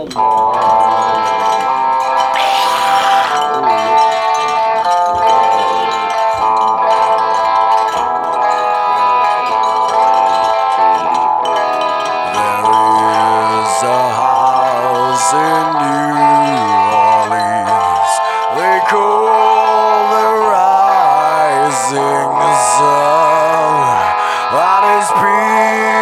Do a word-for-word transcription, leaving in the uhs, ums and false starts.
There is a house in New Orleans they call the rising sun. That is peace.